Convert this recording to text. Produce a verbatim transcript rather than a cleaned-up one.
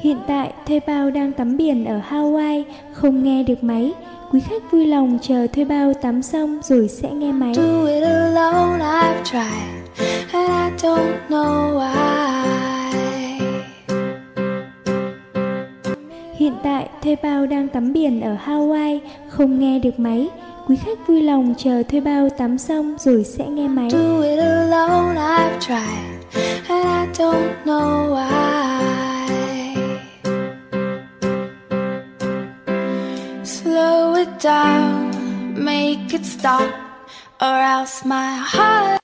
Hiện tại, thuê bao đang tắm biển ở Hawaii, không nghe được máy. Quý khách vui lòng chờ thuê bao tắm xong rồi sẽ nghe máy. Do it alone, I've tried, and I don't know why. Hiện tại, thuê bao đang tắm biển ở Hawaii, không nghe được máy. Quý khách vui lòng chờ thuê bao tắm xong rồi sẽ nghe máy. Do it alone, I've tried, and I don't know why. Slow it down, make it stop, or else my heart